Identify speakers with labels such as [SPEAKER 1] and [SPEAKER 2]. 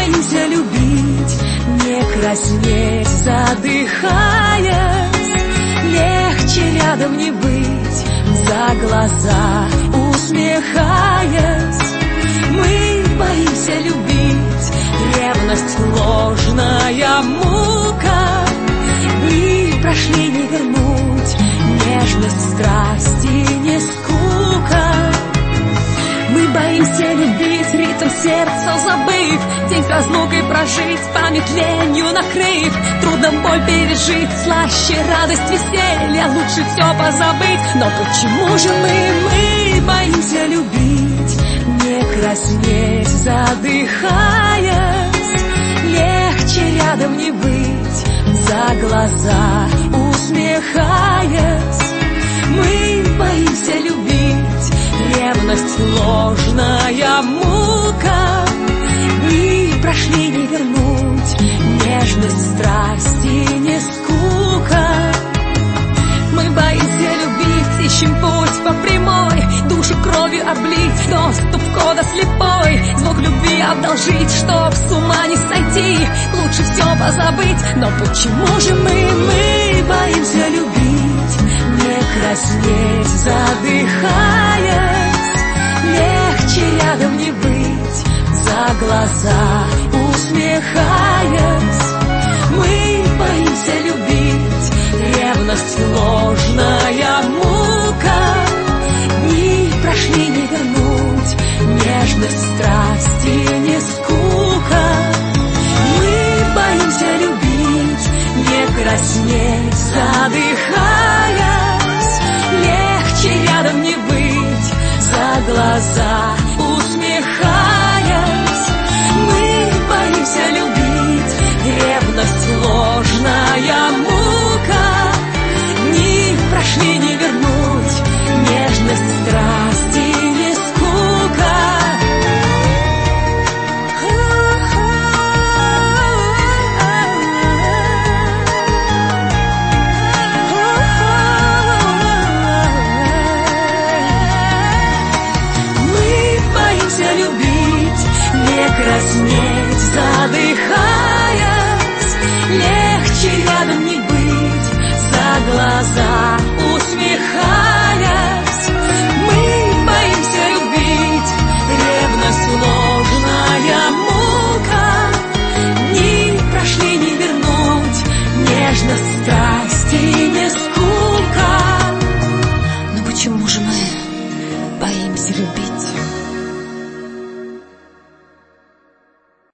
[SPEAKER 1] боимся любить, не краснеть, задыхаясь. Легче рядом не быть, за глаза усмехаясь. Мы боимся любить, ревность ложная мука. Дни прошли, не вернуть, нежность, страсти, не скука. Мы боимся любить, ритм сердца забыв, день с разлукой прожить, память ленью накрыв. Трудно боль пережить, слаще радость, веселье, лучше все позабыть. Но почему же мы боимся любить, не краснеть, задыхаясь. Легче рядом не быть, за глаза усмехаясь. Мы боимся любить, ревность ложная мука. Дни прошли, не вернуть, нежность, страсти, не скука. Мы боимся любить, ищем путь по прямой, душу кровью облить, доступ кода слепой, звук любви одолжить, чтоб с ума не сойти, лучше все позабыть. Но почему же мы боимся любить, не краснеть, задыхаясь. Легче рядом не быть, за глаза усмехаясь. Мы боимся любить, ревность ложная мука. Дни прошли, не вернуть, нежность, страсти, не скука. Мы боимся любить, не краснеть, задыхаясь. Легче рядом не быть, за глаза усмехаясь. Мы боимся любить, ревность ложная мука. Дни прошли, не вернуть, нежность, страсти, не скука. Мы боимся любить, не краснеть, задыхаясь. Легче рядом не быть, за глаза усмехаясь. Мы боимся любить, ревность ложная мука. Дни прошли, не вернуть, нежность, страсти, не скука.
[SPEAKER 2] Но почему же мы боимся любить?